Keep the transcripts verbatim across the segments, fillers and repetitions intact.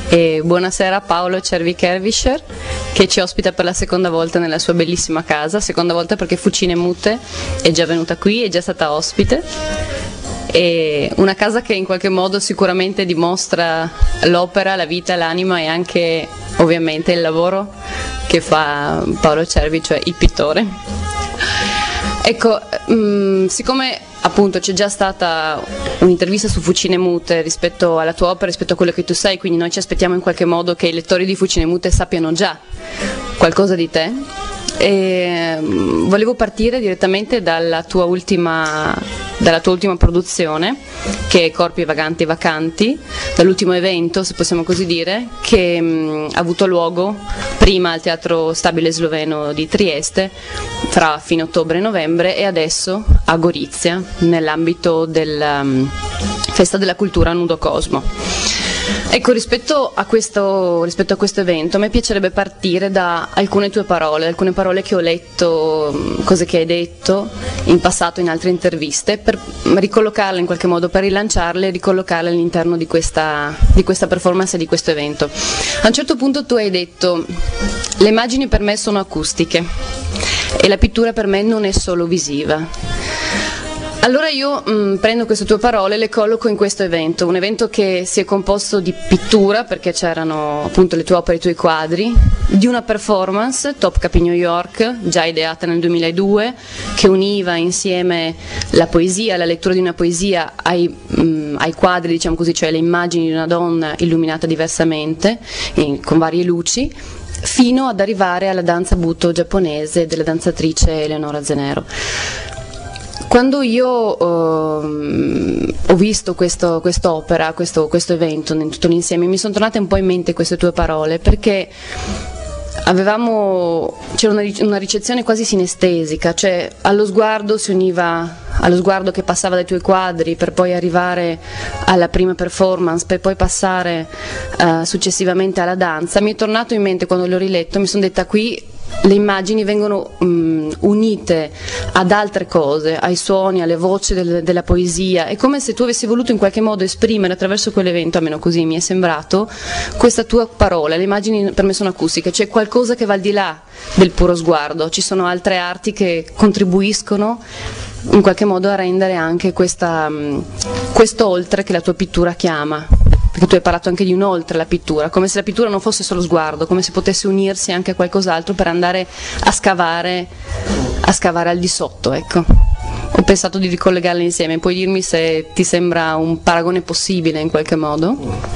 E buonasera a Paolo Cervi-Kervischer, che ci ospita per la seconda volta nella sua bellissima casa, seconda volta perché Fucine Mute è già venuta qui, è già stata ospite. È una casa che in qualche modo sicuramente dimostra l'opera, la vita, l'anima e anche ovviamente il lavoro che fa Paolo Cervi, cioè il pittore. Ecco, mh, siccome appunto c'è già stata un'intervista su Fucine Mute rispetto alla tua opera, rispetto a quello che tu sai, quindi noi ci aspettiamo in qualche modo che i lettori di Fucine Mute sappiano già qualcosa di te. E volevo partire direttamente dalla tua ultima, dalla tua ultima produzione, che è Corpi Vaganti e Vacanti, dall'ultimo evento, se possiamo così dire, che mh, ha avuto luogo prima al Teatro Stabile Sloveno di Trieste fra fine ottobre e novembre, e adesso a Gorizia nell'ambito della um, Festa della Cultura Nudo Cosmo. Ecco, rispetto a, questo, rispetto a questo evento a me piacerebbe partire da alcune tue parole, alcune parole che ho letto, cose che hai detto in passato in altre interviste, per ricollocarle in qualche modo, per rilanciarle e ricollocarle all'interno di questa, di questa performance e di questo evento. A un certo punto tu hai detto: le immagini per me sono acustiche e la pittura per me non è solo visiva. Allora io mh, prendo queste tue parole e le colloco in questo evento, un evento che si è composto di pittura, perché c'erano appunto le tue opere, i tuoi quadri, di una performance, Topkapi New York, già ideata nel duemiladue, che univa insieme la poesia, la lettura di una poesia ai, mh, ai quadri, diciamo così, cioè le immagini di una donna illuminata diversamente, in, con varie luci, fino ad arrivare alla danza Buto giapponese della danzatrice Eleonora Zenero. Quando io uh, ho visto questo, quest'opera, questo, questo evento in tutto l'insieme, mi sono tornate un po' in mente queste tue parole, perché avevamo, c'era una, una ricezione quasi sinestesica, cioè allo sguardo si univa, allo sguardo che passava dai tuoi quadri per poi arrivare alla prima performance, per poi passare uh, successivamente alla danza. Mi è tornato in mente quando l'ho riletto, mi sono detta: qui le immagini vengono um, unite ad altre cose, ai suoni, alle voci del, della poesia. È come se tu avessi voluto in qualche modo esprimere attraverso quell'evento, almeno così mi è sembrato, questa tua parola. Le immagini per me sono acustiche, c'è qualcosa che va al di là del puro sguardo, ci sono altre arti che contribuiscono in qualche modo a rendere anche questa, um, questo oltre che la tua pittura chiama. Perché tu hai parlato anche di un oltre la pittura, come se la pittura non fosse solo sguardo, come se potesse unirsi anche a qualcos'altro per andare a scavare, a scavare al di sotto, ecco. Ho pensato di ricollegarle insieme, puoi dirmi se ti sembra un paragone possibile in qualche modo?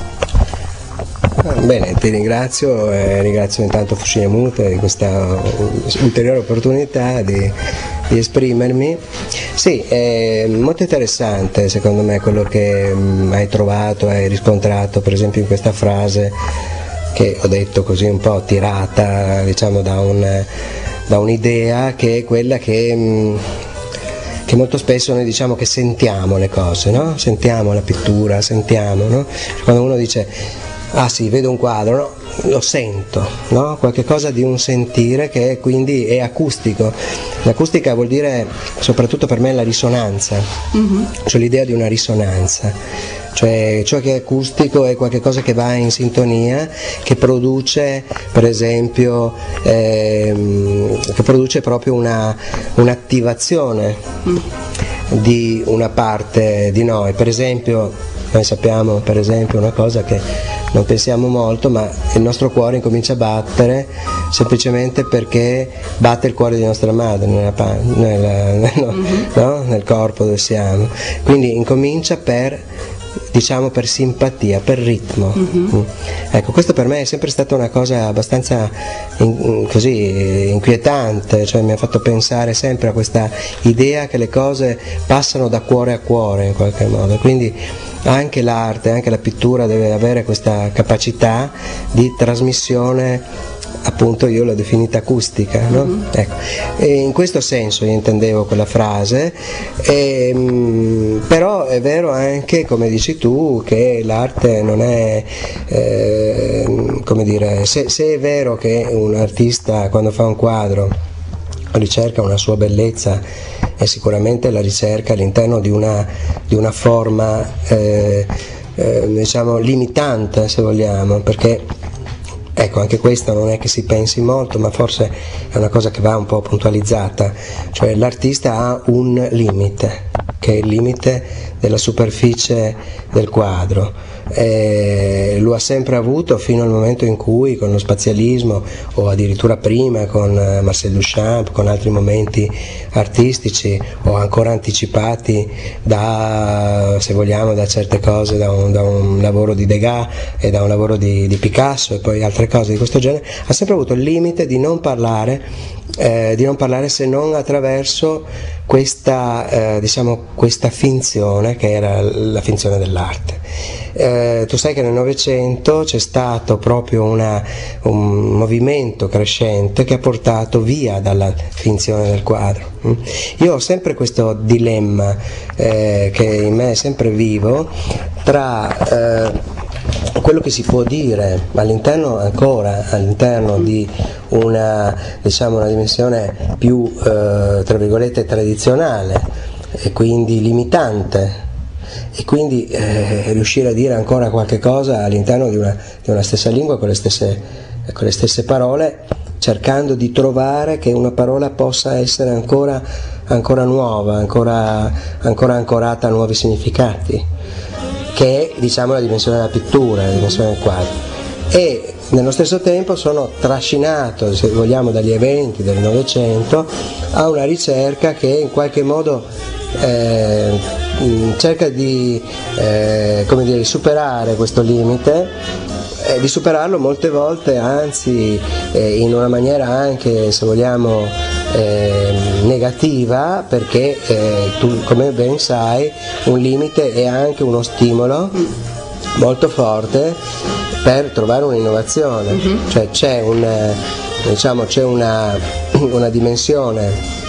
Bene, ti ringrazio e ringrazio intanto Fucine Mute di questa ulteriore opportunità di, di esprimermi. Sì, è molto interessante secondo me quello che hai trovato, hai riscontrato per esempio in questa frase che ho detto così un po' tirata, diciamo, da, un, da un'idea che è quella che... che molto spesso noi diciamo che sentiamo le cose, no? Sentiamo la pittura, sentiamo, no? Quando uno dice ah sì, vedo un quadro, no? Lo sento, no? Qualche cosa di un sentire che quindi è acustico. L'acustica vuol dire soprattutto per me la risonanza, mm-hmm. Cioè l'idea di una risonanza, cioè ciò che è acustico è qualcosa che va in sintonia, che produce per esempio ehm, che produce proprio una, un'attivazione mm. di una parte di noi. Per esempio noi sappiamo per esempio una cosa che non pensiamo molto, ma il nostro cuore incomincia a battere semplicemente perché batte il cuore di nostra madre nella, nella, nella, mm-hmm. no? Nel corpo dove siamo, quindi incomincia per, diciamo, per simpatia, per ritmo. Mm-hmm. Ecco, questo per me è sempre stata una cosa abbastanza in, così inquietante, cioè mi ha fatto pensare sempre a questa idea che le cose passano da cuore a cuore in qualche modo, quindi anche l'arte, anche la pittura deve avere questa capacità di trasmissione, appunto io l'ho definita acustica, no? Mm-hmm. Ecco. E in questo senso io intendevo quella frase, e, mh, però è vero anche, come dici tu, che l'arte non è, eh, come dire, se, se è vero che un artista quando fa un quadro ricerca una sua bellezza e sicuramente la ricerca all'interno di una, di una forma eh, eh, diciamo limitante, se vogliamo, perché ecco, anche questo non è che si pensi molto, ma forse è una cosa che va un po' puntualizzata, cioè l'artista ha un limite, che è il limite della superficie del quadro. Eh, lo ha sempre avuto fino al momento in cui con lo spazialismo, o addirittura prima con Marcel Duchamp, con altri momenti artistici, o ancora anticipati da, se vogliamo, da certe cose, da un, da un lavoro di Degas e da un lavoro di, di Picasso e poi altre cose di questo genere, ha sempre avuto il limite di non parlare, eh, di non parlare se non attraverso questa, eh, diciamo, questa finzione che era la finzione dell'arte. Eh, tu sai che nel Novecento c'è stato proprio una, un movimento crescente che ha portato via dalla finzione del quadro. Io ho sempre questo dilemma eh, che in me è sempre vivo tra eh, quello che si può dire all'interno, ancora all'interno di una, diciamo, una dimensione più eh, tra virgolette tradizionale e quindi limitante, e quindi eh, riuscire a dire ancora qualche cosa all'interno di una, di una stessa lingua con le stesse, con le stesse parole, cercando di trovare che una parola possa essere ancora, ancora nuova, ancora, ancora ancorata a nuovi significati, che è, diciamo, la dimensione della pittura, la dimensione del quadro. E nello stesso tempo sono trascinato, se vogliamo, dagli eventi del Novecento a una ricerca che in qualche modo eh, cerca di, eh, come dire, superare questo limite, eh, di superarlo molte volte, anzi eh, in una maniera anche, se vogliamo, eh, negativa, perché eh, tu, come ben sai, un limite è anche uno stimolo molto forte per trovare un'innovazione. Mm-hmm. Cioè c'è, un, diciamo, c'è una, una dimensione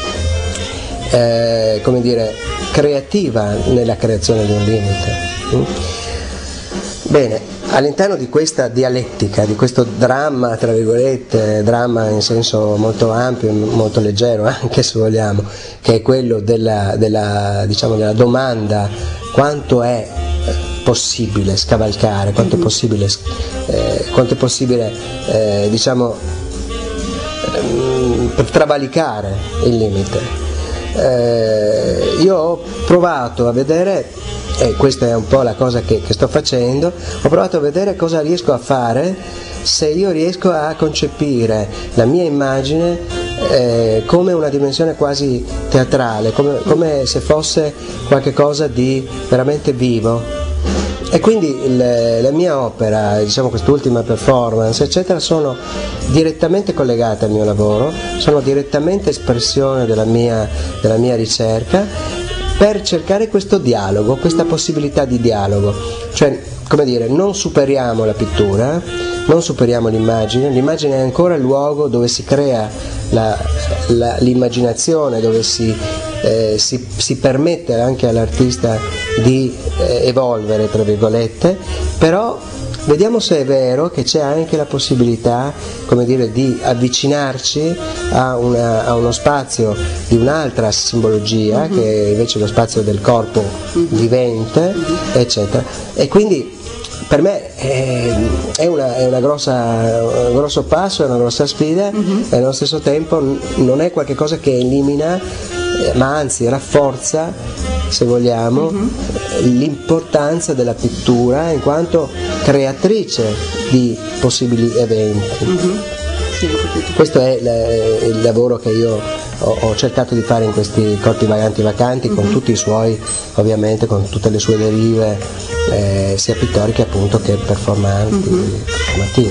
eh, come dire, creativa nella creazione di un limite. Mm? Bene, all'interno di questa dialettica, di questo dramma, tra virgolette, dramma in senso molto ampio, molto leggero anche, se vogliamo, che è quello della, della, diciamo, della domanda: quanto è possibile scavalcare, quanto è possibile, eh, quanto è possibile eh, diciamo, eh, travalicare il limite. Eh, io ho provato a vedere, e questa è un po' la cosa che, che sto facendo, ho provato a vedere cosa riesco a fare se io riesco a concepire la mia immagine eh, come una dimensione quasi teatrale, come, come se fosse qualcosa di veramente vivo. E quindi il, la mia opera, diciamo quest'ultima performance, eccetera, sono direttamente collegate al mio lavoro, sono direttamente espressione della mia, della mia ricerca, per cercare questo dialogo, questa possibilità di dialogo. Cioè, come dire, non superiamo la pittura, non superiamo l'immagine, l'immagine è ancora il luogo dove si crea la, la, l'immaginazione, dove si, eh, si, si permette anche all'artista di eh, evolvere, tra virgolette, però vediamo se è vero che c'è anche la possibilità, come dire, di avvicinarci a, una, a uno spazio di un'altra simbologia, mm-hmm. che è invece lo spazio del corpo vivente, eccetera. E quindi per me è, è, una, è una grossa, un grosso passo, è una grossa sfida, mm-hmm. e allo stesso tempo non è qualcosa che elimina, ma anzi rafforza, se vogliamo, mm-hmm. l'importanza della pittura in quanto creatrice di possibili eventi. Mm-hmm. Sì, questo è il, il lavoro che io ho, ho cercato di fare in questi corpi vaganti vacanti, mm-hmm. con tutti i suoi, ovviamente, con tutte le sue derive, eh, sia pittoriche appunto che performanti, mm-hmm. performative.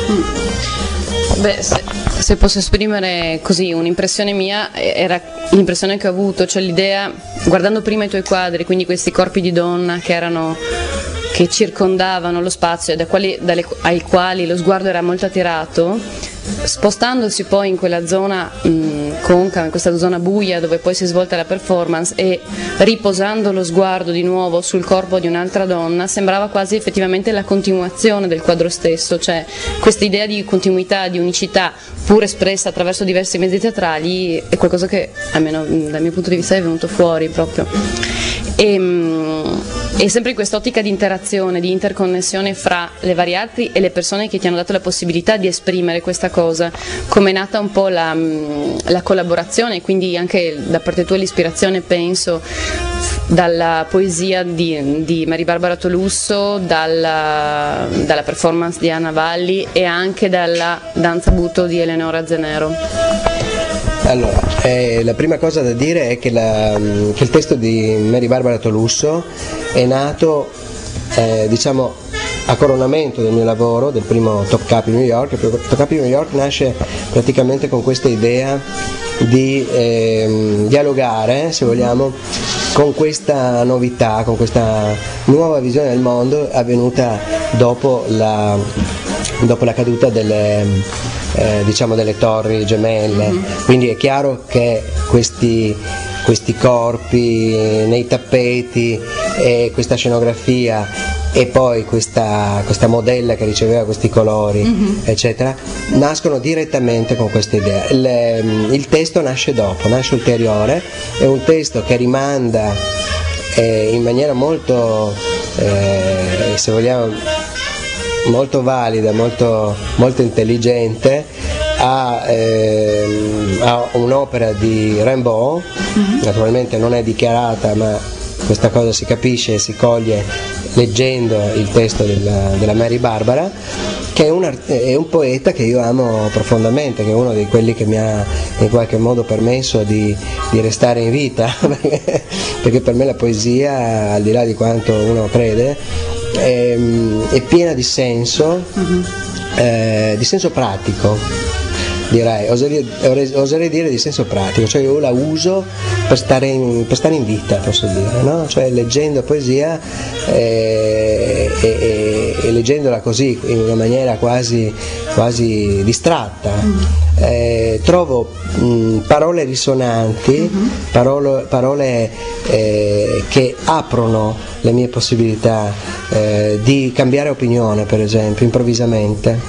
Mm. Beh, se, se posso esprimere così un'impressione mia, era l'impressione che ho avuto, cioè l'idea, guardando prima i tuoi quadri, quindi questi corpi di donna che erano, che circondavano lo spazio e da quali, dalle, ai quali lo sguardo era molto attirato, spostandosi poi in quella zona mh, concava, in questa zona buia dove poi si è svolta la performance, e riposando lo sguardo di nuovo sul corpo di un'altra donna, sembrava quasi effettivamente la continuazione del quadro stesso, cioè questa idea di continuità, di unicità, pur espressa attraverso diversi mezzi teatrali, è qualcosa che almeno dal mio punto di vista è venuto fuori proprio. E, mh, e sempre in quest'ottica di interazione, di interconnessione fra le varie arti e le persone che ti hanno dato la possibilità di esprimere questa cosa, come è nata un po' la, la collaborazione, quindi anche da parte tua l'ispirazione, penso, dalla poesia di, di Maribarbara Tolusso, dalla, dalla performance di Anna Valli e anche dalla danza butto di Eleonora Zenero. Allora, eh, la prima cosa da dire è che, la, che il testo di Maribarbara Tolusso è nato, eh, diciamo, a coronamento del mio lavoro, del primo Top Cup in New York. Il Top Cup in New York nasce praticamente con questa idea di eh, dialogare, se vogliamo, con questa novità, con questa nuova visione del mondo avvenuta dopo la, dopo la caduta delle... Eh, diciamo delle torri gemelle, mm-hmm. Quindi è chiaro che questi, questi corpi nei tappeti e questa scenografia e poi questa, questa modella che riceveva questi colori, mm-hmm. eccetera, nascono direttamente con questa idea. Il, il testo nasce dopo, nasce ulteriore, è un testo che rimanda eh, in maniera molto, eh, se vogliamo, molto valida, molto, molto intelligente a, ehm, a un'opera di Rimbaud, mm-hmm. Naturalmente non è dichiarata, ma questa cosa si capisce e si coglie leggendo il testo della, della Maribarbara, che è un, è un poeta che io amo profondamente, che è uno di quelli che mi ha in qualche modo permesso di, di restare in vita, perché, perché per me la poesia, al di là di quanto uno crede, è, è piena di senso, mm-hmm. eh, di senso pratico, direi, oserei, oserei dire di senso pratico, cioè io la uso per stare in, per stare in vita, posso dire, no? Cioè leggendo poesia eh, e, e, e leggendola così in una maniera quasi, quasi distratta, mm-hmm. eh, trovo mh, parole risonanti, mm-hmm. parole, parole eh, che aprono le mie possibilità eh, di cambiare opinione, per esempio, improvvisamente.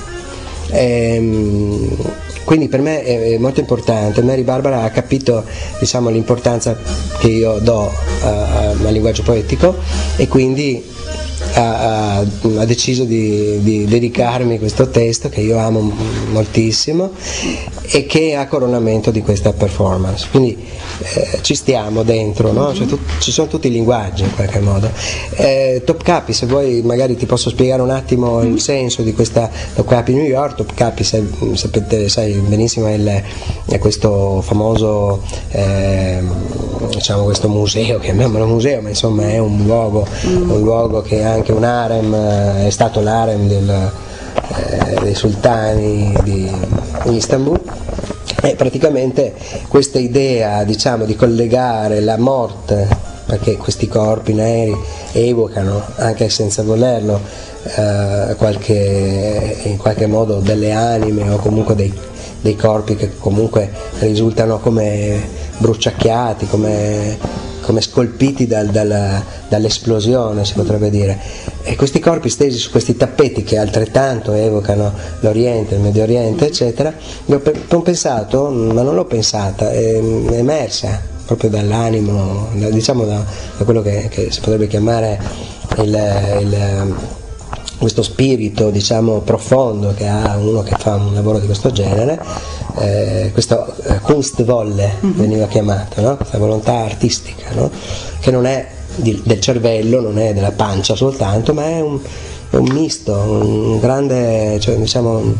Ehm, quindi per me è molto importante. Maribarbara ha capito, diciamo, l'importanza che io do uh, al linguaggio poetico e quindi ha, ha, ha deciso di, di dedicarmi questo testo che io amo moltissimo e che è a coronamento di questa performance. Quindi eh, ci stiamo dentro, no? Cioè, tu, ci sono tutti i linguaggi in qualche modo. Eh, Topkapi, se vuoi magari ti posso spiegare un attimo il senso di questa Topkapi New York. Topkapi, sai, sapete, sai benissimo, è, il, è questo famoso eh, diciamo questo museo, chiamiamolo museo, ma insomma è un luogo, un luogo che è anche un harem, è stato l'harem del, eh, dei sultani di Istanbul. E praticamente questa idea, diciamo, di collegare la morte, perché questi corpi neri evocano, anche senza volerlo, eh, qualche, in qualche modo delle anime o comunque dei, dei corpi che comunque risultano come bruciacchiati, come, come scolpiti dal, dal, dall'esplosione, si potrebbe dire. E questi corpi stesi su questi tappeti che altrettanto evocano l'Oriente, il Medio Oriente, eccetera, io ho pensato, ma non l'ho pensata, è emersa proprio dall'animo, diciamo da, da quello che, che si potrebbe chiamare il, il, questo spirito, diciamo, profondo che ha uno che fa un lavoro di questo genere, eh, questo eh, Kunstvolle veniva chiamato, no? Questa volontà artistica, no? Che non è di, del cervello, non è della pancia soltanto, ma è un, è un misto, un grande, cioè, diciamo,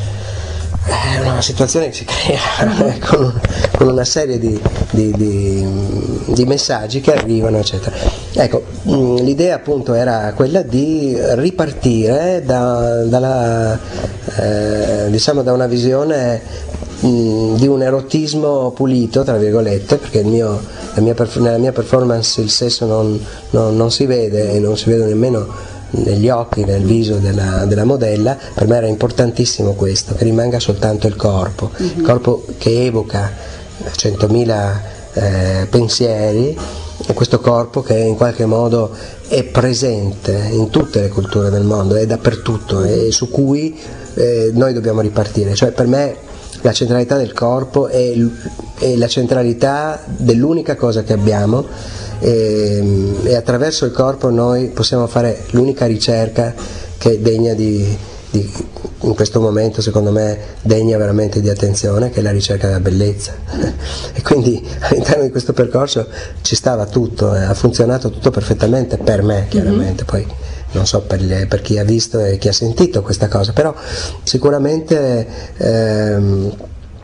è una situazione che si crea con, con una serie di, di, di, di messaggi che arrivano, eccetera. Ecco, l'idea appunto era quella di ripartire da, dalla, eh, diciamo da una visione mh, di un erotismo pulito, tra virgolette, perché il mio, la mia, nella mia performance il sesso non, non, non si vede e non si vede nemmeno negli occhi, nel viso della, della modella. Per me era importantissimo questo, che rimanga soltanto il corpo, mm-hmm. il corpo che evoca centomila eh, pensieri, e questo corpo che in qualche modo è presente in tutte le culture del mondo, è dappertutto, e su cui eh, noi dobbiamo ripartire. Cioè, per me la centralità del corpo è, è la centralità dell'unica cosa che abbiamo, e, e attraverso il corpo noi possiamo fare l'unica ricerca che è degna di, di, in questo momento secondo me degna veramente di attenzione, che è la ricerca della bellezza. E quindi all'interno di questo percorso ci stava tutto, eh, ha funzionato tutto perfettamente per me, chiaramente. Mm-hmm. Poi non so per, le, per chi ha visto e chi ha sentito questa cosa, però sicuramente ehm,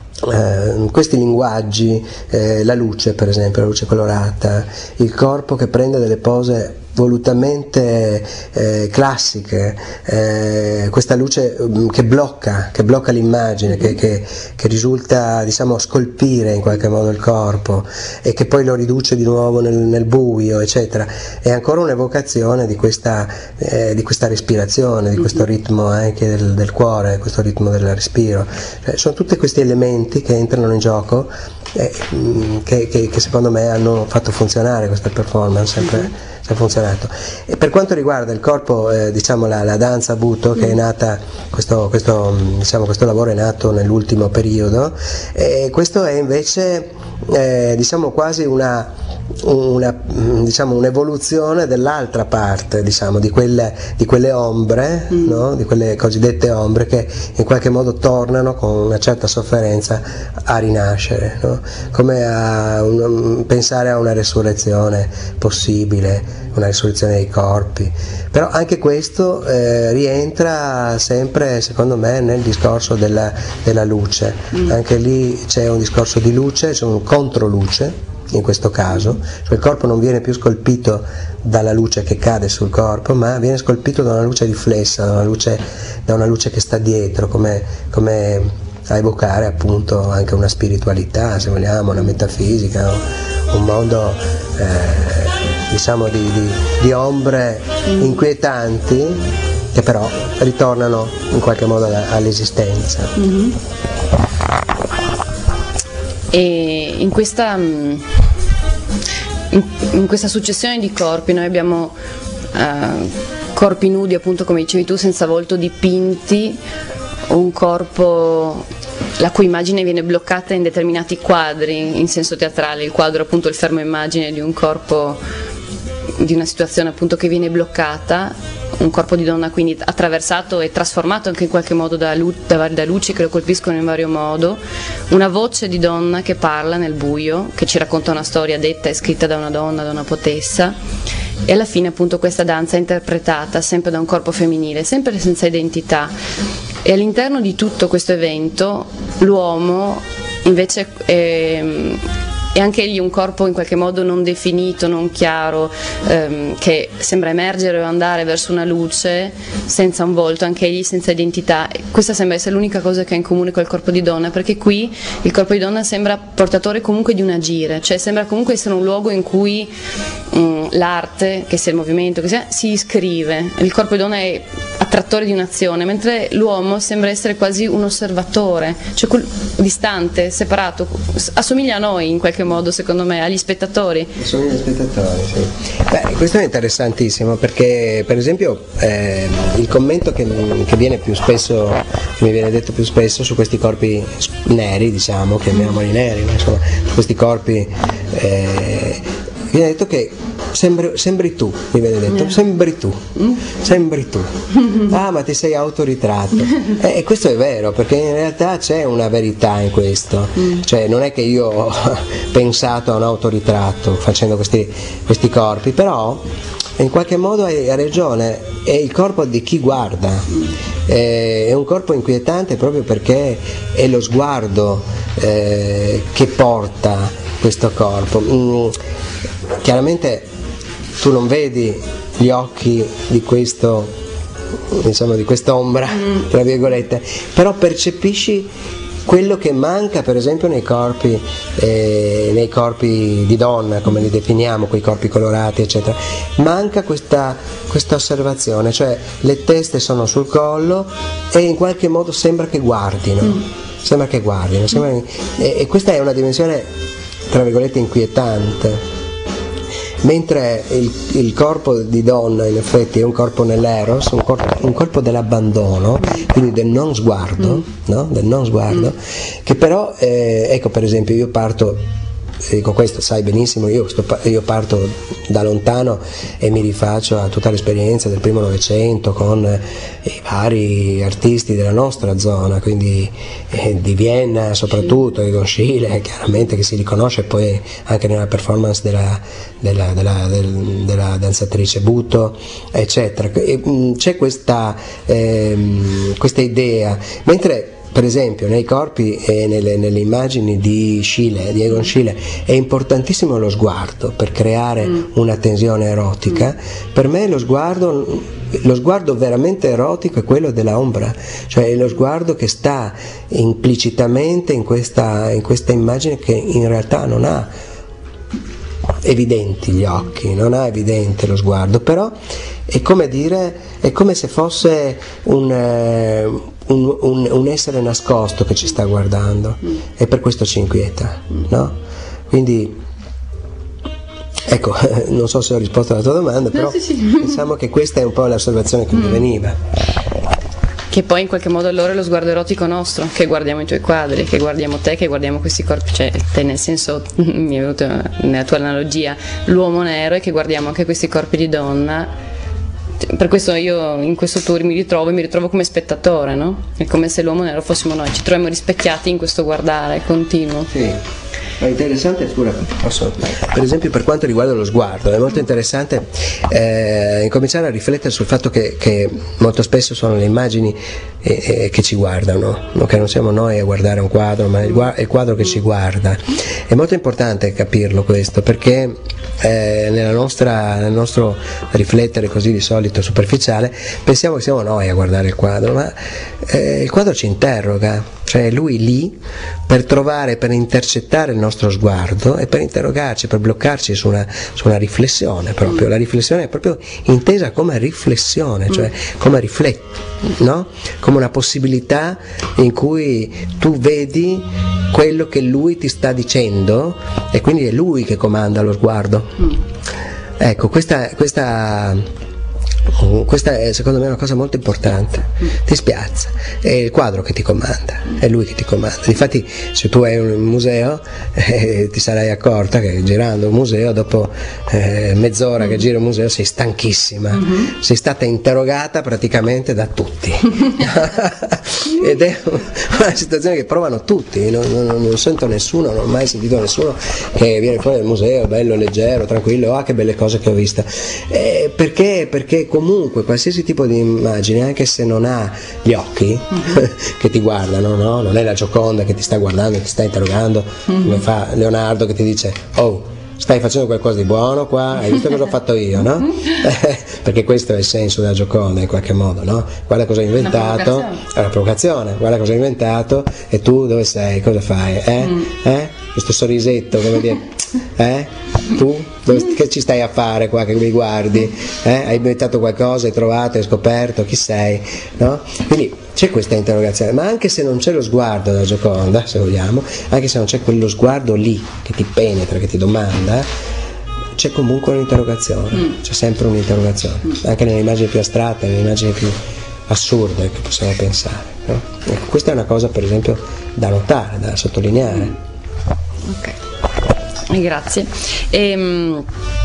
eh, questi linguaggi, eh, la luce per esempio, la luce colorata, il corpo che prende delle pose volutamente eh, classiche, eh, questa luce che blocca, che blocca l'immagine, che, che, che risulta, diciamo, scolpire in qualche modo il corpo e che poi lo riduce di nuovo nel, nel buio, eccetera. È ancora un'evocazione di questa, eh, di questa respirazione, di questo ritmo anche del, del cuore, questo ritmo del respiro. Cioè, sono tutti questi elementi che entrano in gioco eh, che, che, che secondo me hanno fatto funzionare questa performance, sempre ha funzionato. E per quanto riguarda il corpo, eh, diciamo la, la danza Bhutto, che è nata, questo, questo, diciamo, questo lavoro è nato nell'ultimo periodo, e questo è invece eh, diciamo quasi una, una, diciamo, un'evoluzione dell'altra parte, diciamo, di quelle, di quelle ombre, mm. no? Di quelle cosiddette ombre che in qualche modo tornano con una certa sofferenza a rinascere, no? Come a un, pensare a una resurrezione possibile, una risurrezione dei corpi. Però anche questo eh, rientra sempre, secondo me, nel discorso della, della luce. Mm. Anche lì c'è un discorso di luce, c'è un controluce in questo caso, cioè il corpo non viene più scolpito dalla luce che cade sul corpo, ma viene scolpito da una luce riflessa, da una luce, da una luce che sta dietro, come, come a evocare appunto anche una spiritualità, se vogliamo, una metafisica, un mondo eh, diciamo di, di, di ombre inquietanti che però ritornano in qualche modo all'esistenza. Mm-hmm. E in questa, in, in questa successione di corpi noi abbiamo uh, corpi nudi, appunto come dicevi tu, senza volto, dipinti, un corpo la cui immagine viene bloccata in determinati quadri in senso teatrale. Il quadro, appunto, il fermo immagine di un corpo, di una situazione appunto che viene bloccata, un corpo di donna quindi attraversato e trasformato anche in qualche modo da, lu- da, da luci che lo colpiscono in vario modo, una voce di donna che parla nel buio, che ci racconta una storia detta e scritta da una donna, da una poetessa, e alla fine appunto questa danza interpretata sempre da un corpo femminile, sempre senza identità. E all'interno di tutto questo evento l'uomo invece è, è anche egli un corpo in qualche modo non definito, non chiaro, ehm, che sembra emergere o andare verso una luce senza un volto, anche egli senza identità. E questa sembra essere l'unica cosa che ha in comune col corpo di donna, perché qui il corpo di donna sembra portatore comunque di un agire, cioè sembra comunque essere un luogo in cui mh, l'arte, che sia il movimento, che sia, si iscrive. Il corpo di donna è attrattore di un'azione, mentre l'uomo sembra essere quasi un osservatore, cioè quel, distante, separato, assomiglia a noi in qualche modo, secondo me, agli spettatori. Assomiglia agli spettatori, sì. Beh, questo è interessantissimo perché, per esempio, eh, il commento che, che viene più spesso, che mi viene detto più spesso su questi corpi neri, diciamo, chiamiamoli neri, ma insomma, su questi corpi eh, viene detto che Sembri, sembri tu, mi viene detto, yeah. sembri tu, sembri tu, ah ma ti sei autoritratto, e eh, questo è vero, perché in realtà c'è una verità in questo, mm. cioè non è che io ho pensato a un autoritratto facendo questi, questi corpi, però in qualche modo hai ragione, è il corpo di chi guarda, è un corpo inquietante proprio perché è lo sguardo eh, che porta questo corpo. Mm, chiaramente tu non vedi gli occhi di questo, insomma, di quest'ombra, tra virgolette, però percepisci quello che manca, per esempio, nei corpi, eh, nei corpi di donna, come li definiamo, quei corpi colorati, eccetera. Manca questa, questa osservazione, cioè le teste sono sul collo e in qualche modo sembra che guardino, mm. sembra che guardino, sembra, e, e questa è una dimensione, tra virgolette, inquietante. Mentre il, il corpo di donna in effetti è un corpo nell'eros, un corpo, un corpo dell'abbandono, quindi del non sguardo, mm. no? del non sguardo, mm. che però, eh, ecco per esempio io parto dico questo, sai benissimo, io, sto, io parto da lontano e mi rifaccio a tutta l'esperienza del primo Novecento con i vari artisti della nostra zona, quindi eh, di Vienna soprattutto, Egon Schiele, chiaramente, che si riconosce poi anche nella performance della, della, della, del, della danzatrice Buto, eccetera. E, mh, c'è questa, ehm, questa idea, mentre per esempio nei corpi e nelle, nelle immagini di Schiele, di Egon Schiele, è importantissimo lo sguardo per creare mm. una tensione erotica. Mm. Per me lo sguardo, lo sguardo veramente erotico è quello della ombra, cioè è lo sguardo che sta implicitamente in questa, in questa immagine che in realtà non ha evidenti gli occhi, non ha evidente lo sguardo, però è come dire, è come se fosse un, eh, un, un, un essere nascosto che ci sta guardando, e per questo ci inquieta, no? Quindi ecco, non so se ho risposto alla tua domanda, però no, sì, sì. Diciamo che questa è un po' l'osservazione che mm. mi veniva. Che poi in qualche modo allora è lo sguardo erotico nostro, che guardiamo i tuoi quadri, che guardiamo te, che guardiamo questi corpi, cioè te nel senso, mi è venuto nella tua analogia, l'uomo nero, e che guardiamo anche questi corpi di donna. Per questo io in questo tour mi ritrovo, mi ritrovo come spettatore, no? È come se l'uomo nero fossimo noi, ci troviamo rispecchiati in questo guardare continuo. Sì. È interessante, scusa, posso, per esempio per quanto riguarda lo sguardo, è molto interessante eh, incominciare a riflettere sul fatto che, che molto spesso sono le immagini eh, eh, che ci guardano, no? Che non siamo noi a guardare un quadro, ma il, è il quadro che ci guarda. È molto importante capirlo questo, perché eh, nella nostra, nel nostro riflettere così di solito superficiale pensiamo che siamo noi a guardare il quadro, ma eh, il quadro ci interroga, cioè è lui lì per trovare, per intercettare il nostro sguardo e per interrogarci, per bloccarci su una, su una riflessione proprio. La riflessione è proprio intesa come riflessione, cioè come rifletti, no? Come una possibilità in cui tu vedi quello che lui ti sta dicendo e quindi è lui che comanda lo sguardo. Ecco, questa, questa Questa è secondo me una cosa molto importante, ti spiazza, è il quadro che ti comanda, è lui che ti comanda. Infatti se tu hai un museo eh, ti sarai accorta che girando un museo, dopo eh, mezz'ora che giri un museo sei stanchissima, mm-hmm. sei stata interrogata praticamente da tutti ed è una situazione che provano tutti, non, non, non sento nessuno, non ho mai sentito nessuno che viene fuori dal museo bello, leggero, tranquillo, ah che belle cose che ho visto, eh, perché? Perché comunque qualsiasi tipo di immagine, anche se non ha gli occhi mm-hmm. che ti guardano, no? Non è la Gioconda che ti sta guardando, ti sta interrogando, mm-hmm. come fa Leonardo che ti dice oh stai facendo qualcosa di buono qua, hai visto cosa ho fatto io, no? Perché questo è il senso della Gioconda in qualche modo, no? Guarda cosa ho inventato, è una provocazione, guarda cosa ho inventato e tu dove sei, cosa fai, eh? Mm. Eh? Questo sorrisetto, come dire, eh? Tu dove, che ci stai a fare qua che mi guardi, eh? Hai inventato qualcosa, hai trovato, hai scoperto, chi sei, no? Quindi c'è questa interrogazione, ma anche se non c'è lo sguardo della Gioconda, se vogliamo, anche se non c'è quello sguardo lì che ti penetra, che ti domanda, c'è comunque un'interrogazione, mm. c'è sempre un'interrogazione, mm. anche nelle immagini più astratte, nelle immagini più assurde che possiamo pensare, no? Ecco, questa è una cosa per esempio da notare, da sottolineare. Mm. Ok, grazie. Ehm...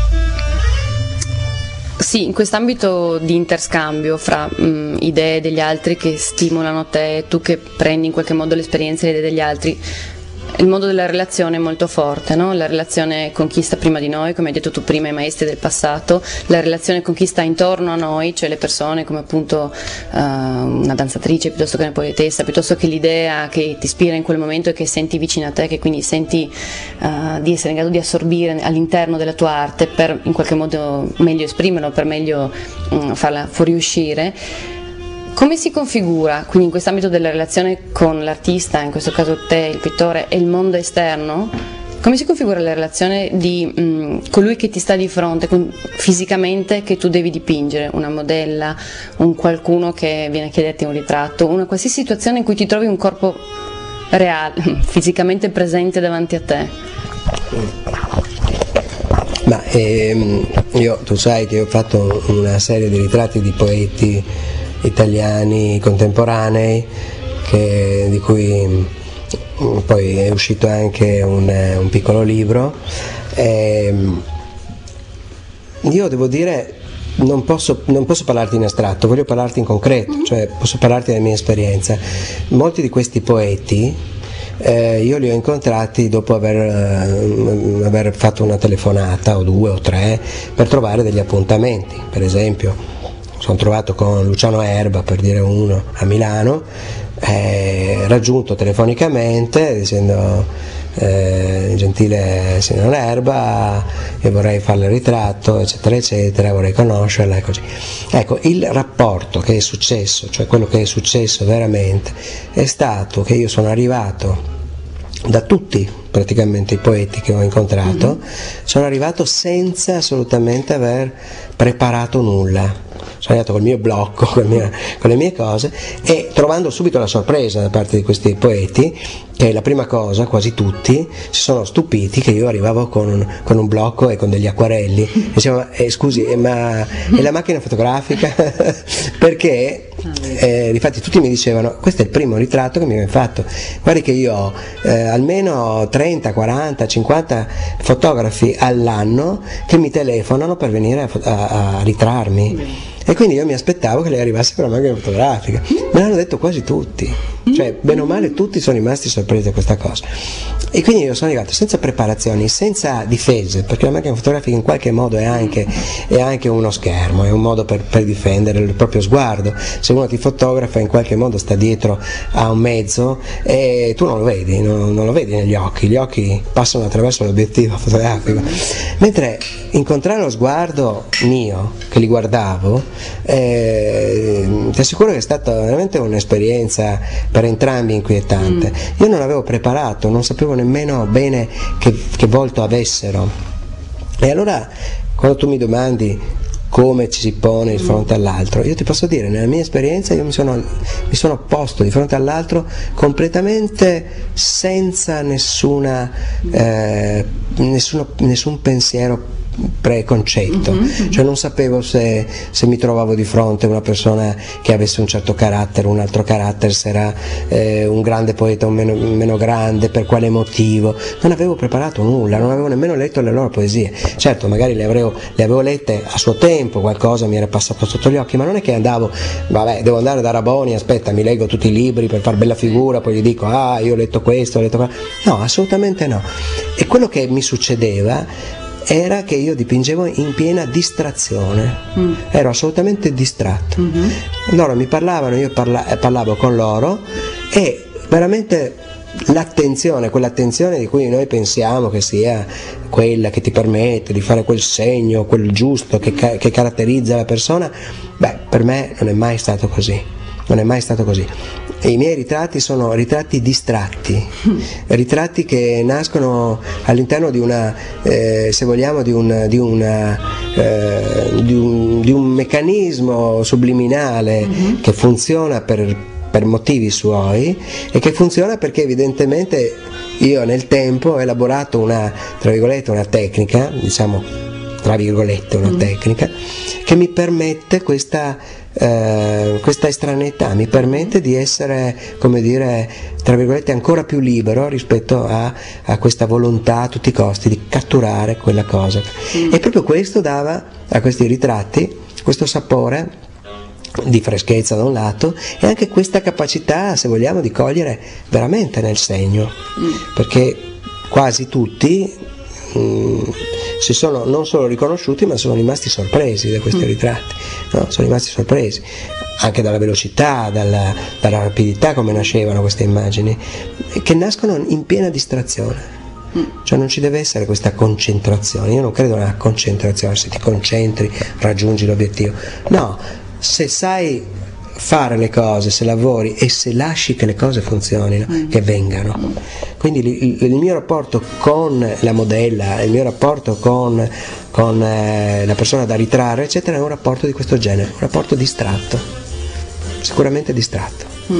Sì, in quest'ambito di interscambio fra mh, idee degli altri che stimolano te, tu che prendi in qualche modo l'esperienza e le idee degli altri, il mondo della relazione è molto forte, no? La relazione con chi sta prima di noi, come hai detto tu prima, i maestri del passato, la relazione con chi sta intorno a noi, cioè le persone come appunto uh, una danzatrice piuttosto che una poetessa, piuttosto che l'idea che ti ispira in quel momento e che senti vicino a te, che quindi senti uh, di essere in grado di assorbire all'interno della tua arte per in qualche modo meglio esprimerlo, per meglio um, farla fuoriuscire. Come si configura quindi in quest'ambito della relazione con l'artista, in questo caso te, il pittore, e il mondo esterno? Come si configura la relazione di mh, colui che ti sta di fronte con, fisicamente, che tu devi dipingere, una modella, un qualcuno che viene a chiederti un ritratto, una qualsiasi situazione in cui ti trovi un corpo reale, fisicamente presente davanti a te? Ma ehm, io, tu sai che ho fatto una serie di ritratti di poeti italiani contemporanei che, di cui poi è uscito anche un, un piccolo libro. E io devo dire, non posso, non posso parlarti in astratto, voglio parlarti in concreto, cioè posso parlarti della mia esperienza. Molti di questi poeti Eh, io li ho incontrati dopo aver, eh, aver fatto una telefonata o due o tre per trovare degli appuntamenti. Per esempio sono trovato con Luciano Erba, per dire uno, a Milano, eh, raggiunto telefonicamente dicendo eh, gentile signor Erba, io vorrei farle il ritratto eccetera eccetera, vorrei conoscerla e così. Ecco, il rapporto che è successo, cioè quello che è successo veramente, è stato che io sono arrivato da tutti praticamente i poeti che ho incontrato, mm-hmm. sono arrivato senza assolutamente aver preparato nulla. Sono arrivato col mio blocco, con, mia, con le mie cose, e trovando subito la sorpresa da parte di questi poeti, che la prima cosa, quasi tutti, si sono stupiti che io arrivavo con un, con un blocco e con degli acquarelli. Dicevano, eh, scusi, eh, ma è la macchina fotografica? Perché, eh, infatti tutti mi dicevano, questo è il primo ritratto che mi viene fatto. Guardi che io ho eh, almeno trenta, quaranta, cinquanta fotografi all'anno che mi telefonano per venire a, a, a ritrarmi. E quindi io mi aspettavo che lei arrivasse con la macchina fotografica. Me l'hanno detto quasi tutti, cioè bene o male tutti sono rimasti sorpresi da questa cosa. E quindi io sono arrivato senza preparazioni, senza difese, perché la macchina fotografica in qualche modo è anche, è anche uno schermo, è un modo per, per difendere il proprio sguardo. Se uno ti fotografa in qualche modo sta dietro a un mezzo e tu non lo vedi, non, non lo vedi negli occhi, gli occhi passano attraverso l'obiettivo fotografico. Mentre incontrare lo sguardo mio, che li guardavo, Eh, ti assicuro che è stata veramente un'esperienza per entrambi inquietante. Mm. Io non avevo preparato, non sapevo nemmeno bene che, che volto avessero, e allora quando tu mi domandi come ci si pone di fronte all'altro, io ti posso dire, nella mia esperienza io mi sono, mi sono posto di fronte all'altro completamente senza nessuna, eh, nessuno, nessun pensiero preconcetto, mm-hmm. cioè non sapevo se, se mi trovavo di fronte a una persona che avesse un certo carattere, un altro carattere, se era eh, un grande poeta o meno, meno grande, per quale motivo. Non avevo preparato nulla, non avevo nemmeno letto le loro poesie. Certo, magari le avevo, le avevo lette a suo tempo, qualcosa mi era passato sotto gli occhi, ma non è che andavo, vabbè, devo andare da Raboni, aspetta, mi leggo tutti i libri per far bella figura, poi gli dico, ah, io ho letto questo, ho letto quello. No, assolutamente no. E quello che mi succedeva era che io dipingevo in piena distrazione, mm. ero assolutamente distratto. Mm-hmm. Loro mi parlavano, io parla- parlavo con loro, e veramente l'attenzione, quell'attenzione di cui noi pensiamo che sia quella che ti permette di fare quel segno, quel giusto che, ca- che caratterizza la persona, beh, per me non è mai stato così, non è mai stato così. E i miei ritratti sono ritratti distratti, ritratti che nascono all'interno di una, eh, se vogliamo, di, un, di, una, eh, di, un, di un meccanismo subliminale mm-hmm. che funziona per, per motivi suoi, e che funziona perché evidentemente io nel tempo ho elaborato una, tra virgolette, una tecnica, diciamo tra virgolette una mm. tecnica, che mi permette questa Uh, questa estraneità, mi permette di essere, come dire, tra virgolette, ancora più libero rispetto a, a questa volontà a tutti i costi di catturare quella cosa. Mm. E proprio questo dava a questi ritratti questo sapore di freschezza da un lato, e anche questa capacità, se vogliamo, di cogliere veramente nel segno, mm. perché quasi tutti mh, si sono non solo riconosciuti, ma sono rimasti sorpresi da questi mm. ritratti, no? Sono rimasti sorpresi anche dalla velocità, dalla, dalla rapidità come nascevano queste immagini, che nascono in piena distrazione. Mm. Cioè non ci deve essere questa concentrazione, io non credo nella concentrazione, se ti concentri raggiungi l'obiettivo, no, se sai fare le cose, se lavori e se lasci che le cose funzionino, mm. che vengano. Quindi il, il mio rapporto con la modella, il mio rapporto con, con eh, la persona da ritrarre, eccetera, è un rapporto di questo genere, un rapporto distratto, sicuramente distratto. Mm.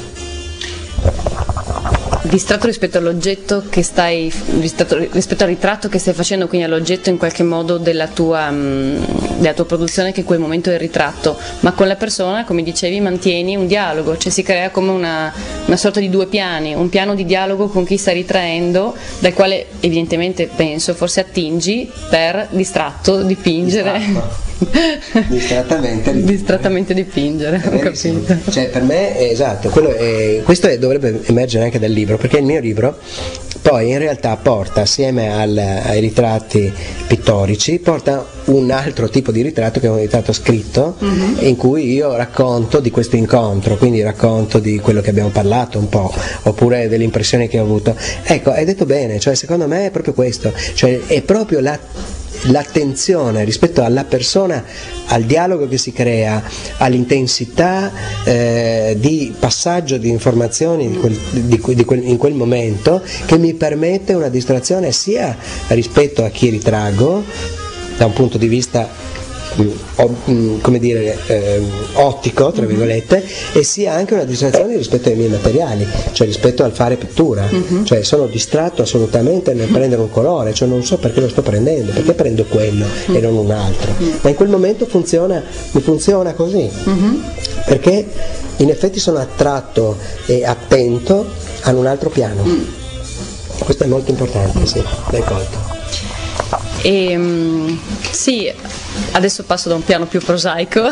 Distratto rispetto all'oggetto che stai, rispetto, rispetto al ritratto che stai facendo, quindi all'oggetto in qualche modo della tua, mh, della tua produzione, che in quel momento è il ritratto, ma con la persona, come dicevi, mantieni un dialogo, cioè si crea come una, una sorta di due piani, un piano di dialogo con chi sta ritraendo, dal quale evidentemente penso forse attingi per distratto dipingere. Distrattamente dipingere. Distrattamente dipingere, ho capito. Cioè, per me è esatto, quello è, questo è, dovrebbe emergere anche dal libro, perché il mio libro poi in realtà porta assieme al, ai ritratti pittorici, porta un altro tipo di ritratto che è un ritratto scritto, mm-hmm. in cui io racconto di questo incontro, quindi racconto di quello che abbiamo parlato un po', oppure delle impressioni che ho avuto. Ecco, hai detto bene, cioè secondo me è proprio questo, cioè è proprio la l'attenzione rispetto alla persona, al dialogo che si crea, all'intensità eh, di passaggio di informazioni di quel, di, di quel, in quel momento, che mi permette una distrazione sia rispetto a chi ritraggo da un punto di vista come dire eh, ottico tra virgolette, e sia anche una distrazione rispetto ai miei materiali, cioè rispetto al fare pittura, uh-huh. cioè sono distratto assolutamente nel prendere un colore, cioè non so perché lo sto prendendo, perché prendo quello uh-huh. e non un altro, uh-huh. ma in quel momento funziona, mi funziona così, uh-huh. perché in effetti sono attratto e attento a un altro piano, uh-huh. questo è molto importante, sì, l'hai colto. E, um, sì, adesso passo da un piano più prosaico,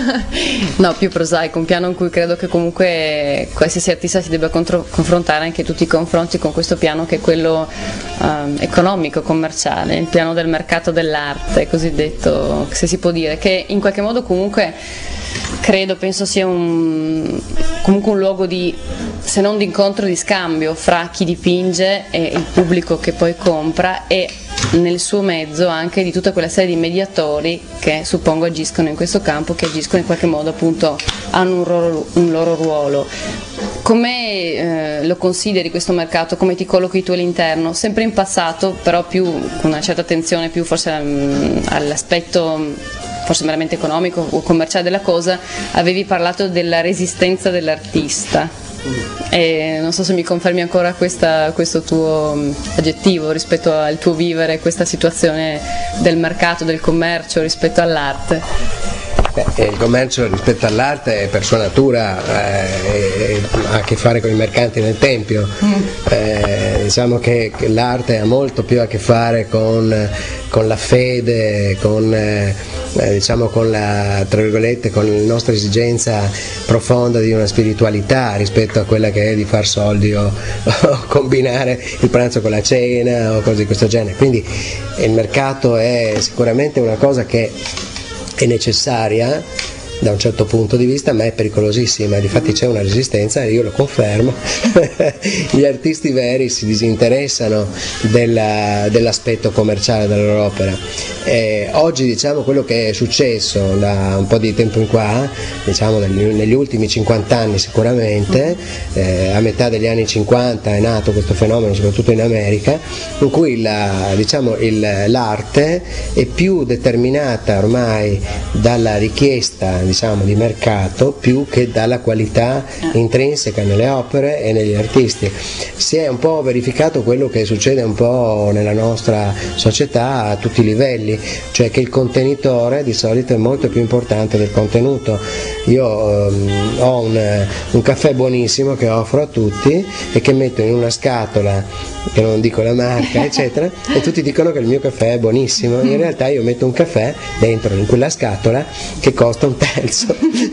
no, più prosaico, un piano in cui credo che comunque qualsiasi artista si debba contro- confrontare anche tutti i confronti con questo piano, che è quello um, economico, commerciale, il piano del mercato dell'arte, cosiddetto, se si può dire, che in qualche modo comunque credo, penso sia un, comunque un luogo di, se non di incontro, di scambio fra chi dipinge e il pubblico che poi compra, e nel suo mezzo anche di tutta quella serie di mediatori che suppongo agiscono in questo campo, che agiscono in qualche modo, appunto hanno un loro, un loro ruolo. Come eh, lo consideri questo mercato? Come ti collochi tu all'interno? Sempre in passato, però più con una certa attenzione più forse um, all'aspetto forse meramente economico o commerciale della cosa, avevi parlato della resistenza dell'artista. E non so se mi confermi ancora questa, questo tuo aggettivo rispetto al tuo vivere questa situazione del mercato, del commercio rispetto all'arte. Beh, il commercio rispetto all'arte per sua natura eh, ha a che fare con i mercanti nel tempio, mm. eh, diciamo che l'arte ha molto più a che fare con, con la fede, con, eh, diciamo con la, tra virgolette, con la nostra esigenza profonda di una spiritualità rispetto a quella che è di far soldi o, o combinare il pranzo con la cena o cose di questo genere. Quindi il mercato è sicuramente una cosa che è necessaria da un certo punto di vista, ma è pericolosissima, difatti c'è una resistenza e io lo confermo. Gli artisti veri si disinteressano della, dell'aspetto commerciale della loro opera. Eh, oggi diciamo quello che è successo da un po' di tempo in qua, diciamo negli, negli ultimi cinquanta anni sicuramente, eh, a metà degli anni cinquanta è nato questo fenomeno soprattutto in America, in cui la, diciamo, il, l'arte è più determinata ormai dalla richiesta, diciamo, di mercato più che dalla qualità intrinseca nelle opere e negli artisti. Si è un po' verificato quello che succede un po' nella nostra società a tutti i livelli, cioè che il contenitore di solito è molto più importante del contenuto. Io um, ho un, un caffè buonissimo che offro a tutti e che metto in una scatola, che non dico la marca eccetera, e tutti dicono che il mio caffè è buonissimo. In realtà io metto un caffè dentro in quella scatola che costa un terzo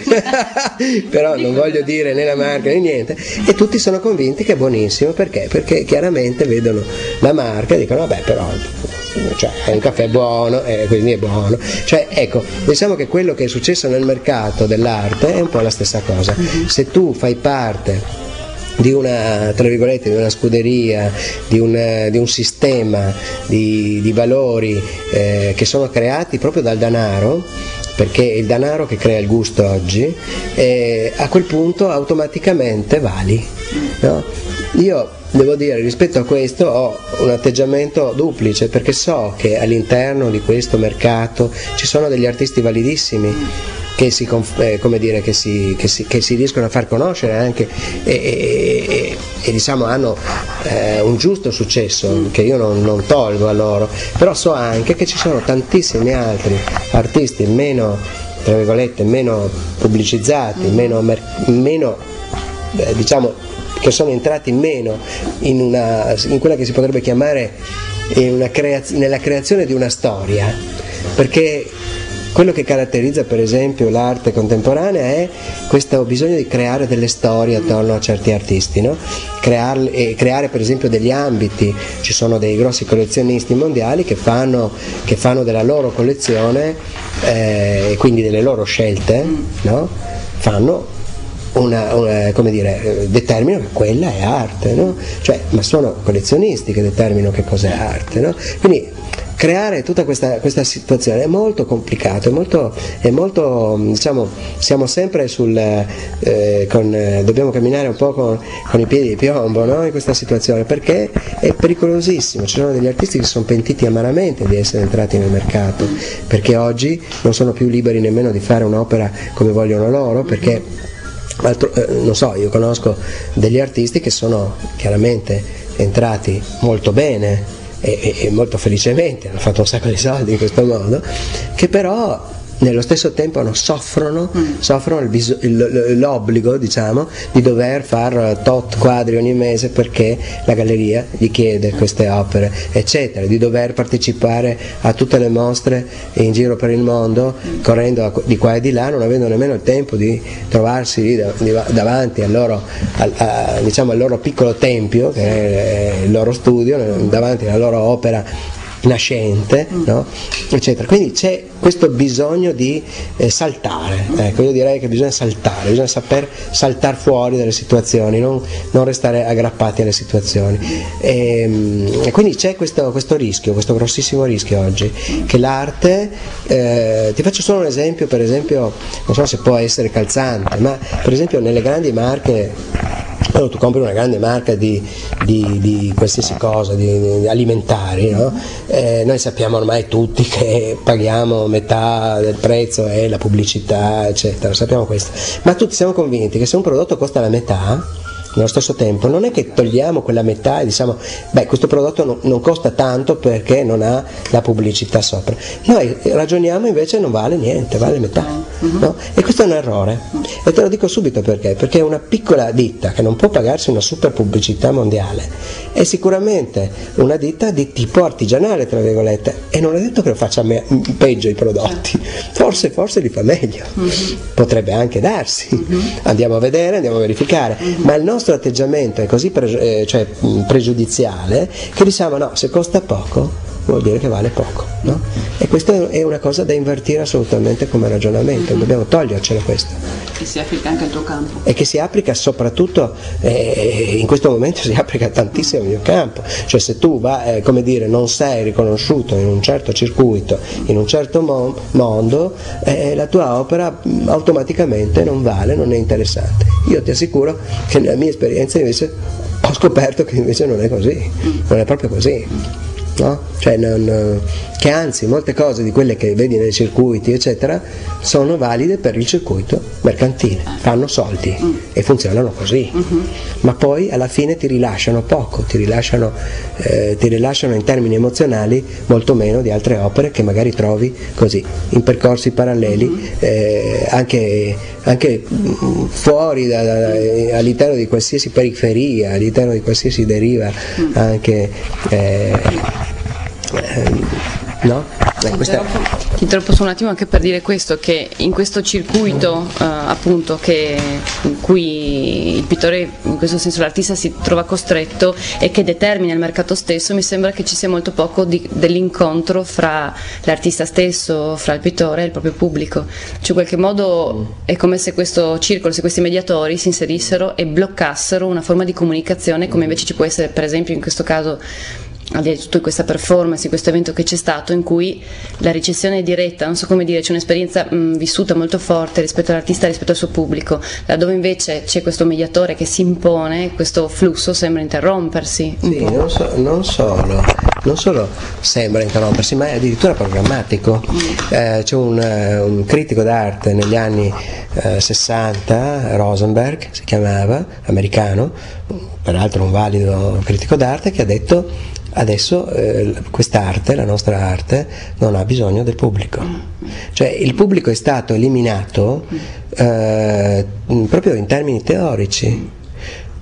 però non voglio dire né la marca né niente, e tutti sono convinti che è buonissimo. Perché? Perché chiaramente vedono la marca e dicono vabbè, però cioè, è un caffè buono e quindi è buono. Cioè ecco, diciamo che quello che è successo nel mercato dell'arte è un po' la stessa cosa. Se tu fai parte di una, tra virgolette, di una scuderia, di un, di un sistema di, di valori eh, che sono creati proprio dal denaro, perché è il denaro che crea il gusto oggi, e a quel punto automaticamente vali, no? Io devo dire, rispetto a questo ho un atteggiamento duplice, perché so che all'interno di questo mercato ci sono degli artisti validissimi che si, eh, come dire, che si, che si, che si riescono a far conoscere anche e, e, e, e diciamo hanno eh, un giusto successo che io non, non tolgo a loro, però so anche che ci sono tantissimi altri artisti meno, tra virgolette, meno pubblicizzati, meno, meno eh, diciamo che sono entrati meno in, una, in quella che si potrebbe chiamare in una creaz- nella creazione di una storia, perché quello che caratterizza per esempio l'arte contemporanea è questo bisogno di creare delle storie attorno a certi artisti, no? Crearle, e creare per esempio degli ambiti. Ci sono dei grossi collezionisti mondiali che fanno, che fanno della loro collezione e eh, quindi delle loro scelte, no? Fanno Una, una, come dire, determinano che quella è arte, no? Cioè, ma sono collezionisti che determinano che cos'è arte, no? Quindi creare tutta questa, questa situazione è molto complicato, è molto, è molto diciamo, siamo sempre sul, eh, con, eh, dobbiamo camminare un po' con, con i piedi di piombo, no? In questa situazione, perché è pericolosissimo. Ci sono degli artisti che sono pentiti amaramente di essere entrati nel mercato, perché oggi non sono più liberi nemmeno di fare un'opera come vogliono loro, perché altro, eh, non so, io conosco degli artisti che sono chiaramente entrati molto bene e, e molto felicemente, hanno fatto un sacco di soldi in questo modo, che però nello stesso tempo non soffrono, mm. soffrono il bis- il, l'obbligo, diciamo, di dover far tot quadri ogni mese perché la galleria gli chiede queste opere, eccetera, di dover partecipare a tutte le mostre in giro per il mondo, correndo di qua e di là, non avendo nemmeno il tempo di trovarsi lì davanti al loro, al, a, diciamo, al loro piccolo tempio, che è il loro studio, davanti alla loro opera nascente, no? Eccetera. Quindi c'è questo bisogno di eh, saltare, ecco, io direi che bisogna saltare, bisogna saper saltare fuori dalle situazioni, non, non restare aggrappati alle situazioni, e, e quindi c'è questo, questo rischio, questo grossissimo rischio oggi, che l'arte, eh, ti faccio solo un esempio, per esempio, non so se può essere calzante, ma per esempio nelle grandi marche, quando tu compri una grande marca di, di, di qualsiasi cosa, di, di alimentari, no? eh, noi sappiamo ormai tutti che paghiamo metà del prezzo e la pubblicità, eccetera, sappiamo questo, ma tutti siamo convinti che se un prodotto costa la metà, nello stesso tempo non è che togliamo quella metà e diciamo beh, questo prodotto non, non costa tanto perché non ha la pubblicità sopra. Noi ragioniamo invece non vale niente, vale metà, no? E questo è un errore, e te lo dico subito perché, perché una piccola ditta che non può pagarsi una super pubblicità mondiale è sicuramente una ditta di tipo artigianale, tra virgolette, e non è detto che lo faccia me- peggio i prodotti, forse forse li fa meglio, potrebbe anche darsi, andiamo a vedere, andiamo a verificare, ma il nostro atteggiamento è così pre- eh, cioè, pregiudiziale che diciamo no, se costa poco vuol dire che vale poco, no? E questa è una cosa da invertire assolutamente come ragionamento, mm-hmm. dobbiamo togliercela questa. Che si applica anche al tuo campo. E che si applica soprattutto, eh, in questo momento si applica tantissimo al mio campo, cioè se tu va, eh, come dire, non sei riconosciuto in un certo circuito, in un certo mo- mondo, eh, la tua opera automaticamente non vale, non è interessante. Io ti assicuro che nella mia esperienza invece ho scoperto che invece non è così, non è proprio così. No? Cioè non, che anzi molte cose di quelle che vedi nei circuiti eccetera sono valide per il circuito mercantile, fanno soldi mm. e funzionano così, mm-hmm. ma poi alla fine ti rilasciano poco, ti rilasciano, eh, ti rilasciano in termini emozionali molto meno di altre opere che magari trovi così in percorsi paralleli, mm-hmm. eh, anche, anche fuori da, da, all'interno di qualsiasi periferia, all'interno di qualsiasi deriva, mm. anche eh, no? Beh, questa... Ti interrompo su un attimo anche per dire questo, che in questo circuito eh, appunto che, in cui il pittore, in questo senso l'artista, si trova costretto e che determina il mercato stesso, mi sembra che ci sia molto poco di, dell'incontro fra l'artista stesso, fra il pittore e il proprio pubblico, cioè in qualche modo è come se questo circolo, se questi mediatori si inserissero e bloccassero una forma di comunicazione come invece ci può essere per esempio in questo caso, al di là di tutto, in questa performance, in questo evento che c'è stato, in cui la ricezione è diretta, non so come dire, c'è un'esperienza mh, vissuta molto forte rispetto all'artista, rispetto al suo pubblico, laddove invece c'è questo mediatore che si impone, questo flusso sembra interrompersi. Sì, non, so, non solo, non solo sembra interrompersi, ma è addirittura programmatico. Mm. Eh, c'è un, un critico d'arte negli anni eh, sessanta, Rosenberg si chiamava, americano, peraltro un valido critico d'arte, che ha detto adesso eh, quest'arte, la nostra arte, non ha bisogno del pubblico, cioè il pubblico è stato eliminato eh, proprio in termini teorici,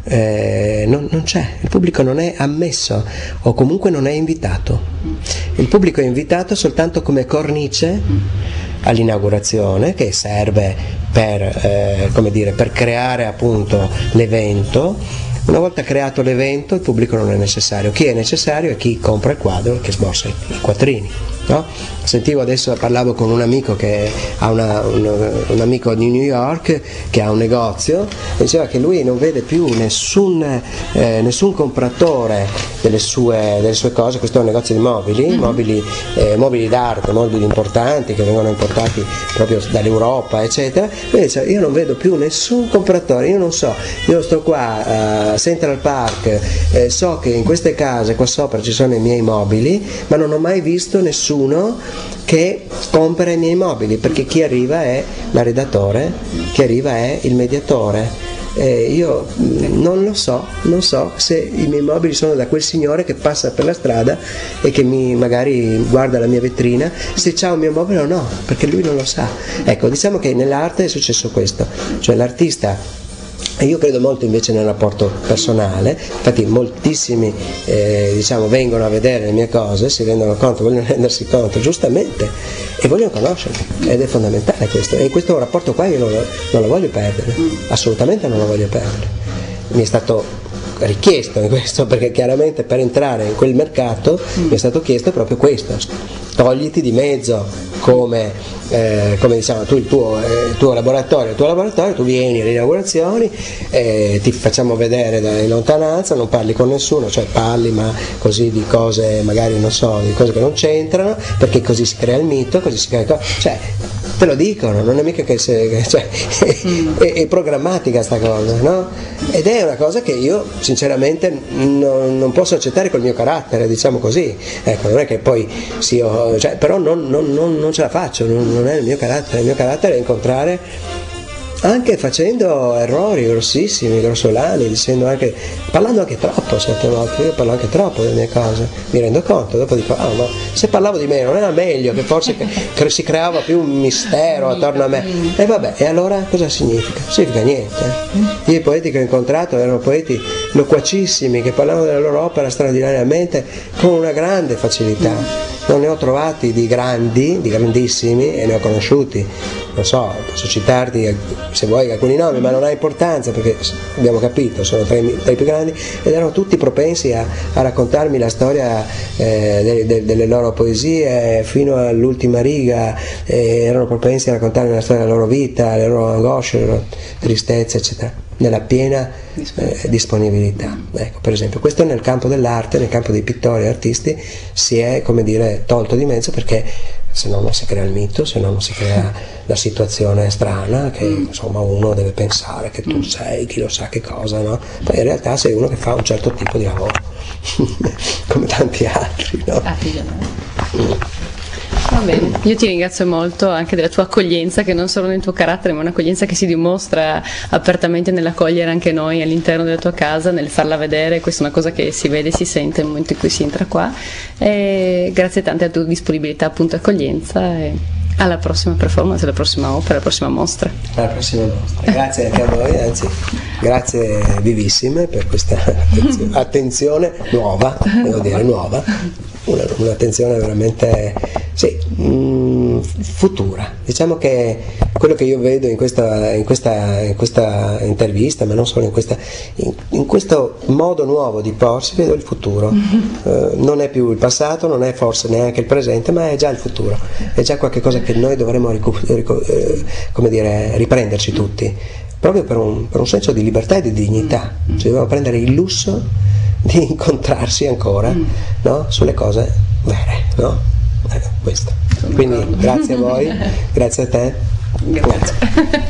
eh, non, non c'è, il pubblico non è ammesso o comunque non è invitato. Il pubblico è invitato soltanto come cornice all'inaugurazione, che serve per, eh, come dire, per creare appunto l'evento. Una volta creato l'evento il pubblico non è necessario, chi è necessario è chi compra il quadro e che sborsa i, i quattrini. No? Sentivo adesso, parlavo con un amico che ha una, un, un amico di New York che ha un negozio, e diceva che lui non vede più nessun, eh, nessun compratore delle sue, delle sue cose. Questo è un negozio di mobili, mm-hmm. mobili, eh, mobili d'arte, mobili importanti che vengono importati proprio dall'Europa eccetera. Lui diceva, io non vedo più nessun compratore, io non so, io sto qua a Central Park, eh, so che in queste case qua sopra ci sono i miei mobili, ma non ho mai visto nessuno che compra i miei mobili, perché chi arriva è l'arredatore, chi arriva è il mediatore. Eh, io non lo so, non so se i miei mobili sono da quel signore che passa per la strada e che mi magari guarda la mia vetrina, se c'ha un mio mobile o no, perché lui non lo sa. Ecco, diciamo che nell'arte è successo questo, cioè l'artista. E io credo molto invece nel rapporto personale, infatti moltissimi eh, diciamo, vengono a vedere le mie cose, si rendono conto, vogliono rendersi conto giustamente e vogliono conoscermi, ed è fondamentale questo, e questo rapporto qua io non lo, non lo voglio perdere, assolutamente non lo voglio perdere. Mi è stato richiesto in questo, perché chiaramente per entrare in quel mercato mm. mi è stato chiesto proprio questo: togliti di mezzo come, eh, come diciamo tu il tuo, eh, il tuo laboratorio, il tuo laboratorio, tu vieni alle inaugurazioni, eh, ti facciamo vedere da in lontananza, non parli con nessuno, cioè parli ma così di cose magari non so, di cose che non c'entrano, perché così si crea il mito, così si crea, cioè te lo dicono, non è mica che se, cioè, mm. è, è programmatica sta cosa, no? Ed è una cosa che io sinceramente non, non posso accettare col mio carattere, diciamo così, ecco, non è che poi sì, io, cioè, però non, non, non, non ce la faccio, non, non è il mio carattere, il mio carattere è incontrare anche facendo errori grossissimi, grossolani, dicendo anche, parlando anche troppo certe volte, io parlo anche troppo delle mie cose, mi rendo conto, dopo dico, ah ma se parlavo di me non era meglio, che forse che si creava più un mistero attorno a me, e vabbè, e allora cosa significa? Significa niente. Io i poeti che ho incontrato erano poeti loquacissimi, che parlavano della loro opera straordinariamente con una grande facilità, non ne ho trovati di grandi, di grandissimi, e ne ho conosciuti, non so, posso citarti se vuoi alcuni nomi, ma non ha importanza perché abbiamo capito, sono tra i, tra i più grandi, ed erano tutti propensi a, a raccontarmi la storia eh, de, de, delle loro poesie fino all'ultima riga, eh, erano propensi a raccontarmi la storia della loro vita, le loro angosce, le loro tristezze eccetera, nella piena eh, disponibilità. Ecco, per esempio, questo nel campo dell'arte, nel campo dei pittori e artisti si è, come dire, tolto di mezzo, perché se no non si crea il mito, se no non si crea la situazione strana che insomma uno deve pensare che tu sei chi lo sa che cosa, no? Poi in realtà sei uno che fa un certo tipo di lavoro come tanti altri, no? Va bene, io ti ringrazio molto anche della tua accoglienza, che non solo nel tuo carattere, ma un'accoglienza che si dimostra apertamente nell'accogliere anche noi all'interno della tua casa, nel farla vedere. Questa è una cosa che si vede e si sente nel momento in cui si entra qua, e grazie tante alla tua disponibilità, appunto, accoglienza, e alla prossima performance, alla prossima opera, alla prossima mostra. Alla prossima mostra, grazie anche a voi, anzi grazie vivissime per questa attenzione, attenzione nuova, devo dire nuova, una, un'attenzione veramente sì, mh, futura. Diciamo che quello che io vedo in questa, in questa, in questa intervista, ma non solo in questa, in, in questo modo nuovo di porsi, vedo il futuro. Uh, non è più il passato, non è forse neanche il presente, ma è già il futuro, è già qualcosa che noi dovremmo ricu- ricu- eh, come dire, riprenderci tutti, proprio per un, per un senso di libertà e di dignità. Cioè, dobbiamo prendere il lusso di incontrarsi ancora, no? Sulle cose vere, no? Eh, questo. Quindi grazie a voi, grazie a te. Grazie.